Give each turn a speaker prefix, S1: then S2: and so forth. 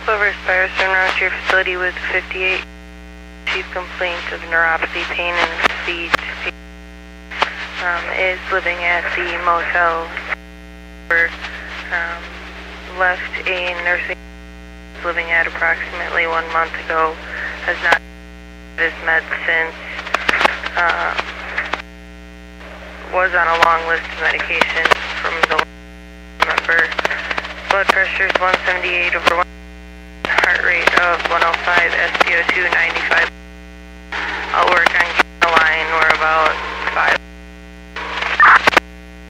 S1: Clover Aspire around to your facility with 58 chief complaint of neuropathy, pain in his feet. Is living at the motel. Left a nursing living at approximately 1 month ago. Has not his meds since. Was on a long list of medications from the member. Blood pressure is 178 over 1. Heart rate of 105, SpO2 95. I'll work on getting the line. We're about